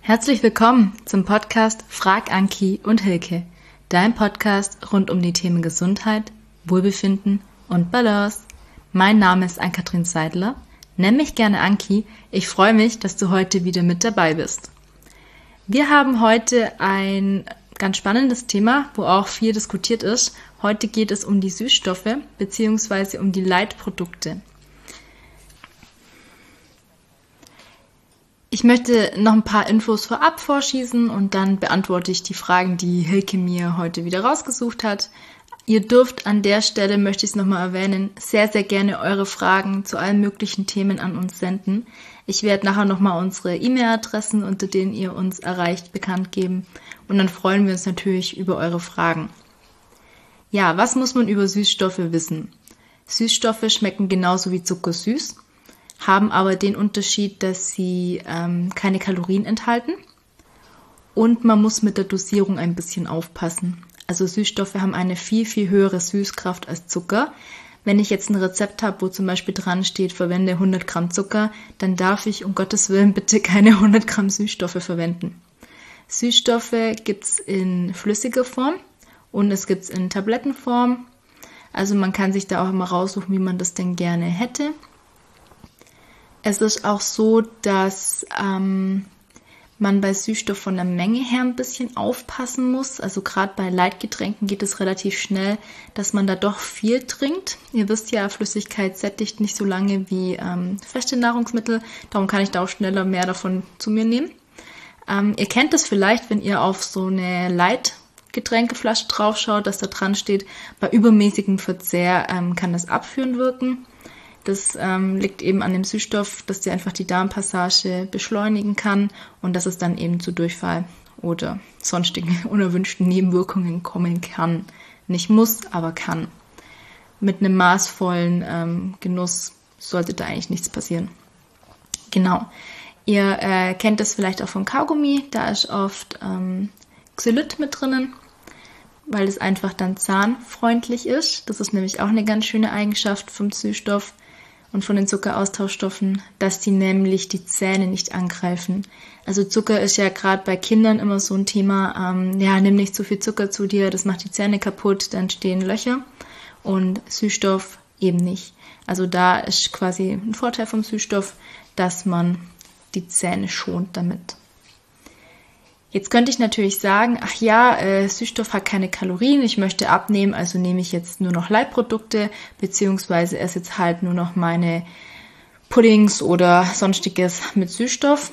Herzlich willkommen zum Podcast Frag Anki und Hilke, dein Podcast rund um die Themen Gesundheit, Wohlbefinden und Balance. Mein Name ist Ann-Kathrin Seidler, nenn mich gerne Anki. Ich freue mich, dass du heute wieder mit dabei bist. Wir haben heute ein ganz spannendes Thema, wo auch viel diskutiert ist. Heute geht es um die Süßstoffe bzw. um die Leitprodukte. Ich möchte noch ein paar Infos vorab vorschießen und dann beantworte ich die Fragen, die Hilke mir heute wieder rausgesucht hat. Ihr dürft an der Stelle, möchte ich es nochmal erwähnen, sehr, sehr gerne eure Fragen zu allen möglichen Themen an uns senden. Ich werde nachher nochmal unsere E-Mail-Adressen, unter denen ihr uns erreicht, bekannt geben und dann freuen wir uns natürlich über eure Fragen. Ja, was muss man über Süßstoffe wissen? Süßstoffe schmecken genauso wie Zucker süß, haben aber den Unterschied, dass sie keine Kalorien enthalten und man muss mit der Dosierung ein bisschen aufpassen. Also Süßstoffe haben eine viel, viel höhere Süßkraft als Zucker. Wenn ich jetzt ein Rezept habe, wo zum Beispiel dran steht, verwende 100 Gramm Zucker, dann darf ich um Gottes Willen bitte keine 100 Gramm Süßstoffe verwenden. Süßstoffe gibt es in flüssiger Form und es gibt es in Tablettenform. Also man kann sich da auch immer raussuchen, wie man das denn gerne hätte. Es ist auch so, dass man bei Süßstoff von der Menge her ein bisschen aufpassen muss. Also gerade bei Leitgetränken geht es relativ schnell, dass man da doch viel trinkt. Ihr wisst ja, Flüssigkeit sättigt nicht so lange wie feste Nahrungsmittel. Darum kann ich da auch schneller mehr davon zu mir nehmen. Ihr kennt es vielleicht, wenn ihr auf so eine Leitgetränkeflasche draufschaut, dass da dran steht, bei übermäßigem Verzehr kann das abführend wirken. Das liegt eben an dem Süßstoff, dass der einfach die Darmpassage beschleunigen kann und dass es dann eben zu Durchfall oder sonstigen unerwünschten Nebenwirkungen kommen kann. Nicht muss, aber kann. Mit einem maßvollen Genuss sollte da eigentlich nichts passieren. Genau. Ihr kennt das vielleicht auch vom Kaugummi, da ist oft Xylit mit drinnen, weil es einfach dann zahnfreundlich ist. Das ist nämlich auch eine ganz schöne Eigenschaft vom Süßstoff und von den Zuckeraustauschstoffen, dass die nämlich die Zähne nicht angreifen. Also Zucker ist ja gerade bei Kindern immer so ein Thema, nimm nicht zu viel Zucker zu dir, das macht die Zähne kaputt, dann entstehen Löcher und Süßstoff eben nicht. Also da ist quasi ein Vorteil vom Süßstoff, dass man die Zähne schont damit. Jetzt könnte ich natürlich sagen, Süßstoff hat keine Kalorien, ich möchte abnehmen, also nehme ich jetzt nur noch Leitprodukte, beziehungsweise esse jetzt halt nur noch meine Puddings oder sonstiges mit Süßstoff.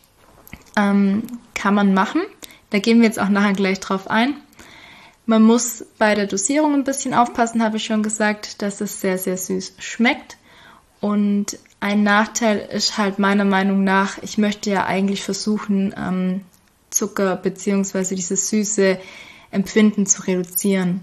Kann man machen, da gehen wir jetzt auch nachher gleich drauf ein. Man muss bei der Dosierung ein bisschen aufpassen, habe ich schon gesagt, dass es sehr, sehr süß schmeckt. Und ein Nachteil ist halt meiner Meinung nach, ich möchte ja eigentlich versuchen, Zucker bzw. dieses süße Empfinden zu reduzieren.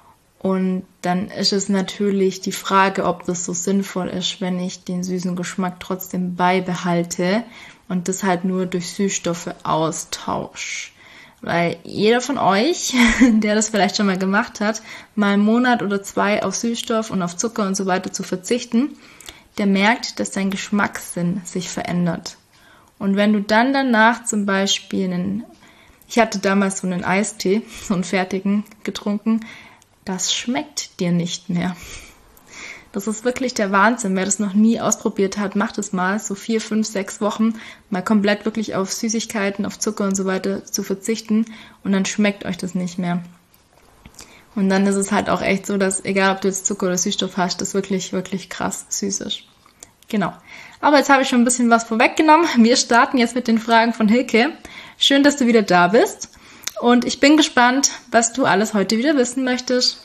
Und dann ist es natürlich die Frage, ob das so sinnvoll ist, wenn ich den süßen Geschmack trotzdem beibehalte und das halt nur durch Süßstoffe austausche. Weil jeder von euch, der das vielleicht schon mal gemacht hat, mal einen Monat oder 2 auf Süßstoff und auf Zucker und so weiter zu verzichten, der merkt, dass sein Geschmackssinn sich verändert. Und wenn du dann danach zum Beispiel ich hatte damals so einen Eistee, so einen fertigen, getrunken, das schmeckt dir nicht mehr. Das ist wirklich der Wahnsinn. Wer das noch nie ausprobiert hat, macht es mal, so 4, 5, 6 Wochen, mal komplett wirklich auf Süßigkeiten, auf Zucker und so weiter zu verzichten und dann schmeckt euch das nicht mehr. Und dann ist es halt auch echt so, dass egal ob du jetzt Zucker oder Süßstoff hast, das wirklich, wirklich krass süß ist. Genau. Aber jetzt habe ich schon ein bisschen was vorweggenommen. Wir starten jetzt mit den Fragen von Hilke. Schön, dass du wieder da bist. Und ich bin gespannt, was du alles heute wieder wissen möchtest.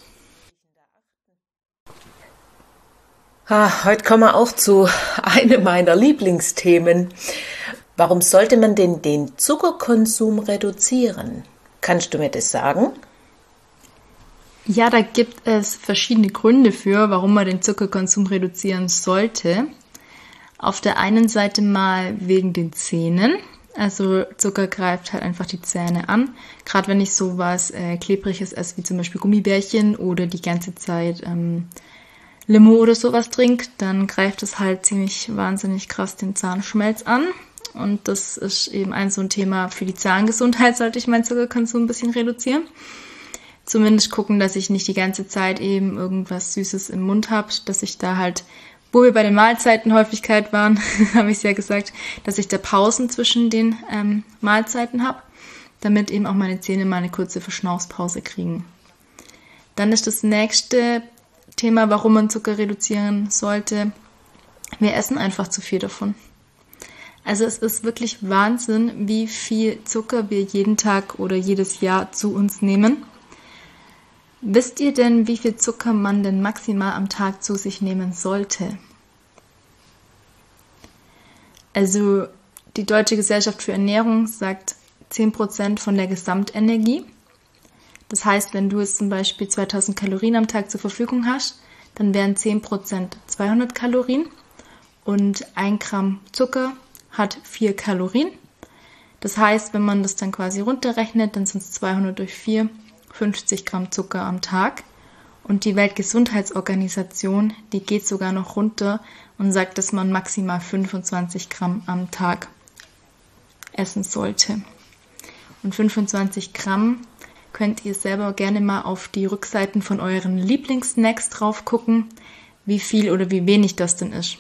Heute kommen wir auch zu einem meiner Lieblingsthemen. Warum sollte man denn den Zuckerkonsum reduzieren? Kannst du mir das sagen? Ja, da gibt es verschiedene Gründe für, warum man den Zuckerkonsum reduzieren sollte. Auf der einen Seite mal wegen den Zähnen. Also Zucker greift halt einfach die Zähne an. Gerade wenn ich sowas Klebriges esse, wie zum Beispiel Gummibärchen oder die ganze Zeit Limo oder sowas trinke, dann greift es halt ziemlich wahnsinnig krass den Zahnschmelz an. und das ist eben so ein Thema für die Zahngesundheit, sollte ich meinen Zuckerkonsum ein bisschen reduzieren. Zumindest gucken, dass ich nicht die ganze Zeit eben irgendwas Süßes im Mund habe, dass ich da halt, wo wir bei der Mahlzeitenhäufigkeit waren, habe ich es ja gesagt, dass ich da Pausen zwischen den Mahlzeiten habe, damit eben auch meine Zähne mal eine kurze Verschnaufspause kriegen. Dann ist das nächste Thema, warum man Zucker reduzieren sollte. Wir essen einfach zu viel davon. Also es ist wirklich Wahnsinn, wie viel Zucker wir jeden Tag oder jedes Jahr zu uns nehmen. Wisst ihr denn, wie viel Zucker man denn maximal am Tag zu sich nehmen sollte? Also die Deutsche Gesellschaft für Ernährung sagt 10% von der Gesamtenergie. Das heißt, wenn du jetzt zum Beispiel 2000 Kalorien am Tag zur Verfügung hast, dann wären 10% 200 Kalorien und 1 Gramm Zucker hat 4 Kalorien. Das heißt, wenn man das dann quasi runterrechnet, dann sind es 200 durch 4, 50 Gramm Zucker am Tag. Und die Weltgesundheitsorganisation, die geht sogar noch runter und sagt, dass man maximal 25 Gramm am Tag essen sollte. Und 25 Gramm könnt ihr selber gerne mal auf die Rückseiten von euren Lieblingssnacks drauf gucken, wie viel oder wie wenig das denn ist.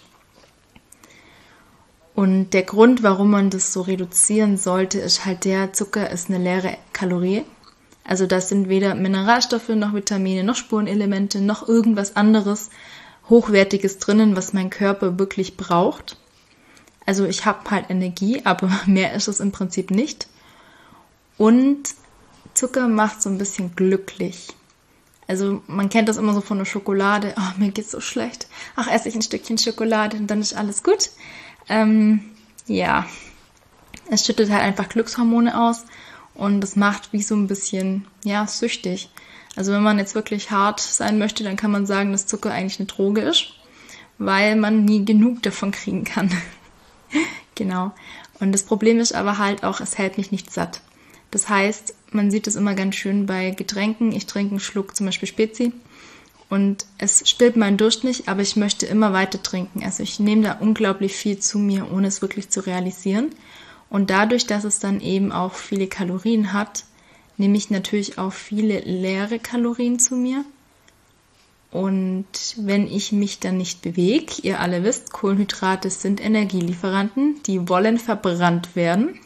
Und der Grund, warum man das so reduzieren sollte, ist halt der, Zucker ist eine leere Kalorie. Also da sind weder Mineralstoffe, noch Vitamine, noch Spurenelemente, noch irgendwas anderes Hochwertiges drinnen, was mein Körper wirklich braucht. Also ich habe halt Energie, aber mehr ist es im Prinzip nicht. Und Zucker macht so ein bisschen glücklich. Also man kennt das immer so von der Schokolade. Oh, mir geht's so schlecht. Ach, esse ich ein Stückchen Schokolade und dann ist alles gut. Ja, es schüttet halt einfach Glückshormone aus und das macht wie so ein bisschen, ja, süchtig. Also wenn man jetzt wirklich hart sein möchte, dann kann man sagen, dass Zucker eigentlich eine Droge ist, weil man nie genug davon kriegen kann. Genau. Und das Problem ist aber halt auch, es hält mich nicht satt. Das heißt, man sieht es immer ganz schön bei Getränken. Ich trinke einen Schluck zum Beispiel Spezi und es stillt meinen Durst nicht, aber ich möchte immer weiter trinken. Also ich nehme da unglaublich viel zu mir, ohne es wirklich zu realisieren. Und dadurch, dass es dann eben auch viele Kalorien hat, nehme ich natürlich auch viele leere Kalorien zu mir. Und wenn ich mich dann nicht bewege, ihr alle wisst, Kohlenhydrate sind Energielieferanten, die wollen verbrannt werden,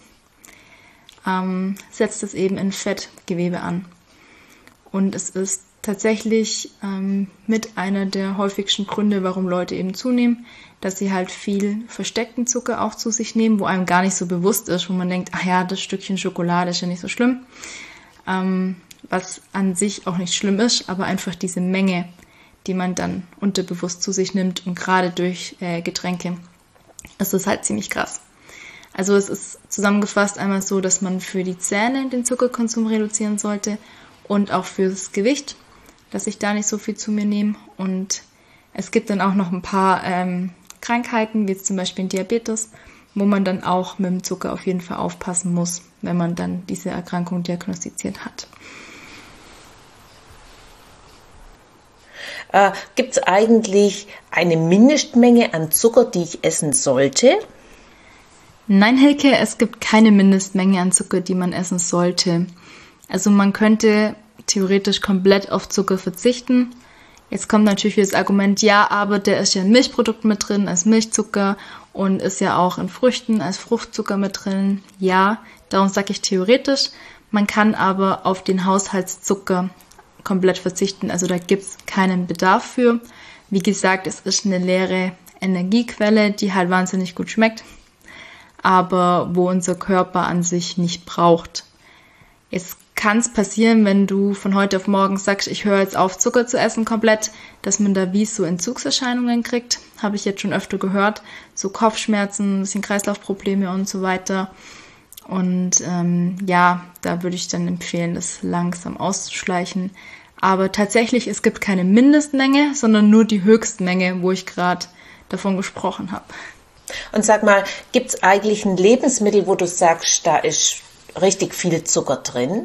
setzt es eben in Fettgewebe an. Und es ist tatsächlich mit einer der häufigsten Gründe, warum Leute eben zunehmen, dass sie halt viel versteckten Zucker auch zu sich nehmen, wo einem gar nicht so bewusst ist, wo man denkt, ach ja, das Stückchen Schokolade ist ja nicht so schlimm, was an sich auch nicht schlimm ist, aber einfach diese Menge, die man dann unterbewusst zu sich nimmt und gerade durch Getränke, das ist halt ziemlich krass. Also es ist zusammengefasst einmal so, dass man für die Zähne den Zuckerkonsum reduzieren sollte und auch fürs Gewicht, dass ich da nicht so viel zu mir nehme. Und es gibt dann auch noch ein paar Krankheiten, wie zum Beispiel Diabetes, wo man dann auch mit dem Zucker auf jeden Fall aufpassen muss, wenn man dann diese Erkrankung diagnostiziert hat. Gibt es eigentlich eine Mindestmenge an Zucker, die ich essen sollte? Nein, Hilke, es gibt keine Mindestmenge an Zucker, die man essen sollte. Also man könnte theoretisch komplett auf Zucker verzichten. Jetzt kommt natürlich wieder das Argument, ja, aber der ist ja in Milchprodukten mit drin als Milchzucker und ist ja auch in Früchten als Fruchtzucker mit drin. Ja, darum sage ich theoretisch. Man kann aber auf den Haushaltszucker komplett verzichten. Also da gibt es keinen Bedarf für. Wie gesagt, es ist eine leere Energiequelle, die halt wahnsinnig gut schmeckt, aber wo unser Körper an sich nicht braucht. Jetzt kann es passieren, wenn du von heute auf morgen sagst, ich höre jetzt auf, Zucker zu essen komplett, dass man da wie so Entzugserscheinungen kriegt. Habe ich jetzt schon öfter gehört. So Kopfschmerzen, ein bisschen Kreislaufprobleme und so weiter. Und ja, da würde ich dann empfehlen, das langsam auszuschleichen. Aber tatsächlich, es gibt keine Mindestmenge, sondern nur die Höchstmenge, wo ich gerade davon gesprochen habe. Und sag mal, gibt es eigentlich ein Lebensmittel, wo du sagst, da ist richtig viel Zucker drin?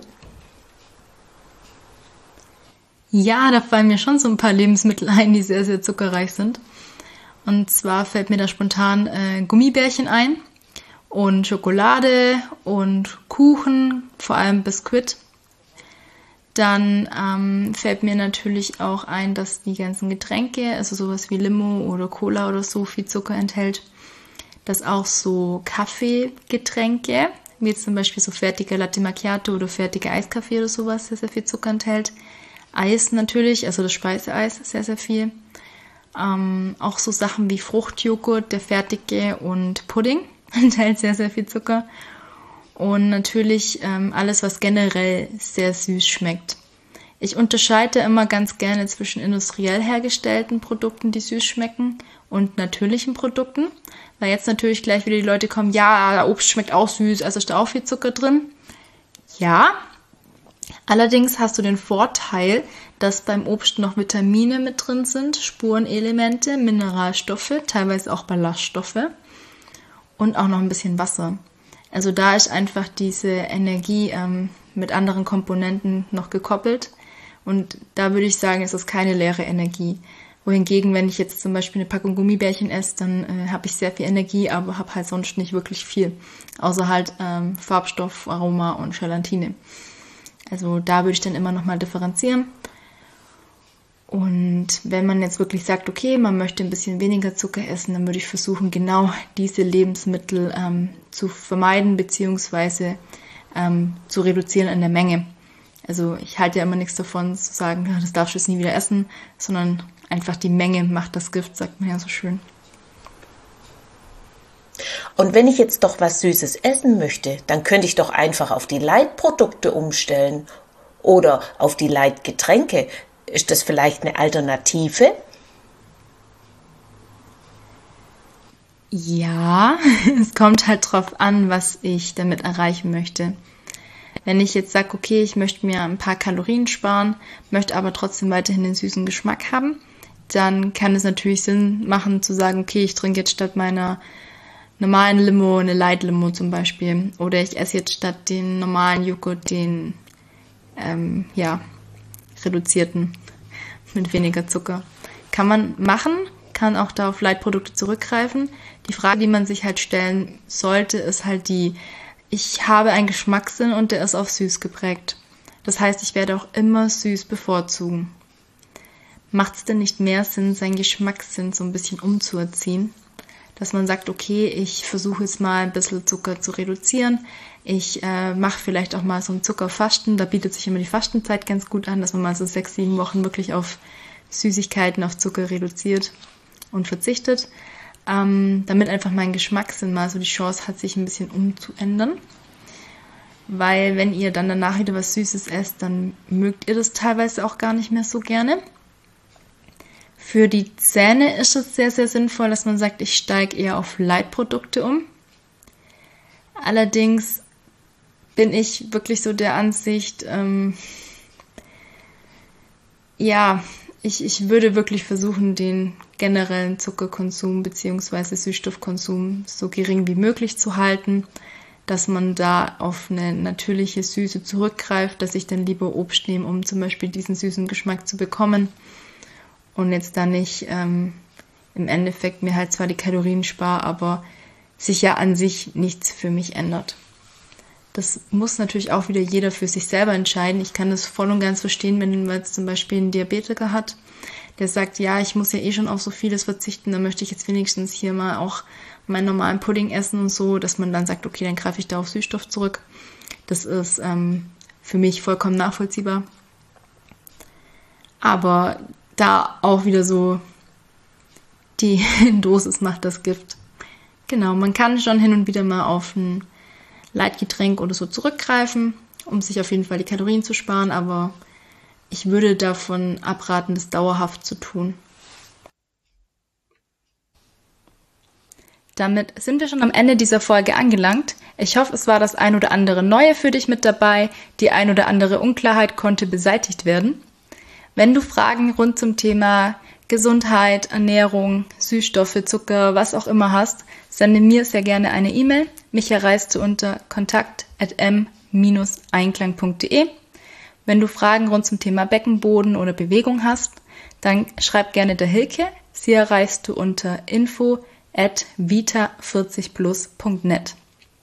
Ja, da fallen mir schon so ein paar Lebensmittel ein, die sehr, sehr zuckerreich sind. Und zwar fällt mir da spontan Gummibärchen ein und Schokolade und Kuchen, vor allem Biskuit. Dann fällt mir natürlich auch ein, dass die ganzen Getränke, also sowas wie Limo oder Cola oder so, viel Zucker enthält. Dass auch so Kaffeegetränke, wie jetzt zum Beispiel so fertiger Latte Macchiato oder fertiger Eiskaffee oder sowas, sehr, sehr viel Zucker enthält. Eis natürlich, also das Speiseeis, sehr, sehr viel. Auch so Sachen wie Fruchtjoghurt, der fertige und Pudding enthält sehr, sehr viel Zucker. Und natürlich alles, was generell sehr süß schmeckt. Ich unterscheide immer ganz gerne zwischen industriell hergestellten Produkten, die süß schmecken, und natürlichen Produkten. Weil jetzt natürlich gleich wieder die Leute kommen, ja, Obst schmeckt auch süß, also ist da auch viel Zucker drin. Ja, allerdings hast du den Vorteil, dass beim Obst noch Vitamine mit drin sind, Spurenelemente, Mineralstoffe, teilweise auch Ballaststoffe und auch noch ein bisschen Wasser. Also da ist einfach diese Energie mit anderen Komponenten noch gekoppelt. Und da würde ich sagen, es ist keine leere Energie. Wohingegen, wenn ich jetzt zum Beispiel eine Packung Gummibärchen esse, dann habe ich sehr viel Energie, aber habe halt sonst nicht wirklich viel. Außer halt Farbstoff, Aroma und Gelatine. Also da würde ich dann immer nochmal differenzieren. Und wenn man jetzt wirklich sagt, okay, man möchte ein bisschen weniger Zucker essen, dann würde ich versuchen, genau diese Lebensmittel zu vermeiden bzw. zu reduzieren in der Menge. Also ich halte ja immer nichts davon zu sagen, das darfst du jetzt nie wieder essen, sondern einfach die Menge macht das Gift, sagt man ja so schön. Und wenn ich jetzt doch was Süßes essen möchte, dann könnte ich doch einfach auf die Light-Produkte umstellen oder auf die Light-Getränke. Ist das vielleicht eine Alternative? Ja, es kommt halt drauf an, was ich damit erreichen möchte. Wenn ich jetzt sage, okay, ich möchte mir ein paar Kalorien sparen, möchte aber trotzdem weiterhin den süßen Geschmack haben, dann kann es natürlich Sinn machen zu sagen, okay, ich trinke jetzt statt meiner normalen Limo eine Light Limo zum Beispiel. Oder ich esse jetzt statt den normalen Joghurt den reduzierten mit weniger Zucker. Kann man machen, kann auch da auf Light-Produkte zurückgreifen. Die Frage, die man sich halt stellen sollte, ist halt ich habe einen Geschmackssinn und der ist auf süß geprägt. Das heißt, ich werde auch immer süß bevorzugen. Macht es denn nicht mehr Sinn, seinen Geschmackssinn so ein bisschen umzuerziehen? Dass man sagt, okay, ich versuche jetzt mal ein bisschen Zucker zu reduzieren. Ich mache vielleicht auch mal so ein Zuckerfasten. Da bietet sich immer die Fastenzeit ganz gut an, dass man mal so 6-7 Wochen wirklich auf Süßigkeiten, auf Zucker reduziert und verzichtet. Damit einfach mein Geschmackssinn mal so die Chance hat, sich ein bisschen umzuändern. Weil wenn ihr dann danach wieder was Süßes esst, dann mögt ihr das teilweise auch gar nicht mehr so gerne. Für die Zähne ist es sehr, sehr sinnvoll, dass man sagt, ich steige eher auf Light-Produkte um. Allerdings bin ich wirklich so der Ansicht, ich würde wirklich versuchen, den generellen Zuckerkonsum bzw. Süßstoffkonsum so gering wie möglich zu halten, dass man da auf eine natürliche Süße zurückgreift, dass ich dann lieber Obst nehme, um zum Beispiel diesen süßen Geschmack zu bekommen. Und jetzt dann nicht im Endeffekt mir halt zwar die Kalorien spare, aber sich ja an sich nichts für mich ändert. Das muss natürlich auch wieder jeder für sich selber entscheiden. Ich kann das voll und ganz verstehen, wenn man jetzt zum Beispiel einen Diabetiker hat, der sagt, ja, ich muss ja eh schon auf so vieles verzichten, dann möchte ich jetzt wenigstens hier mal auch meinen normalen Pudding essen und so, dass man dann sagt, okay, dann greife ich da auf Süßstoff zurück. Das ist für mich vollkommen nachvollziehbar. Aber da auch wieder so die Dosis macht das Gift. Genau, man kann schon hin und wieder mal auf ein Leitgetränk oder so zurückgreifen, um sich auf jeden Fall die Kalorien zu sparen, aber ich würde davon abraten, das dauerhaft zu tun. Damit sind wir schon am Ende dieser Folge angelangt. Ich hoffe, es war das ein oder andere Neue für dich mit dabei. Die ein oder andere Unklarheit konnte beseitigt werden. Wenn du Fragen rund zum Thema Gesundheit, Ernährung, Süßstoffe, Zucker, was auch immer hast, sende mir sehr gerne eine E-Mail. Mich erreichst du unter kontakt@m-einklang.de. Wenn du Fragen rund zum Thema Beckenboden oder Bewegung hast, dann schreib gerne der Hilke. Sie erreichst du unter info@vita40plus.net.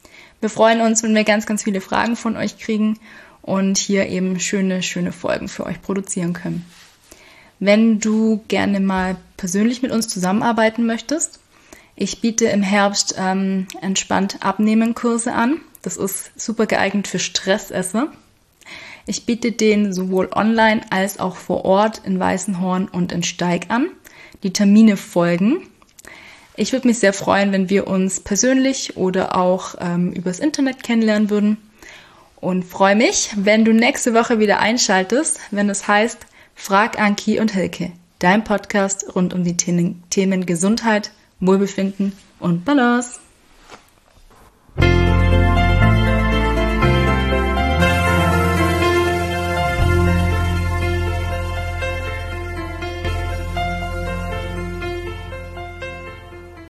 Wir freuen uns, wenn wir ganz, ganz viele Fragen von euch kriegen und hier eben schöne Folgen für euch produzieren können. Wenn du gerne mal persönlich mit uns zusammenarbeiten möchtest, ich biete im Herbst entspannt Abnehmen-Kurse an. Das ist super geeignet für Stressesser. Ich biete den sowohl online als auch vor Ort in Weißenhorn und in Steig an. Die Termine folgen. Ich würde mich sehr freuen, wenn wir uns persönlich oder auch übers Internet kennenlernen würden. Und freue mich, wenn du nächste Woche wieder einschaltest, wenn es heißt Frag Anki und Hilke, dein Podcast rund um die Themen Gesundheit, Wohlbefinden und Balance.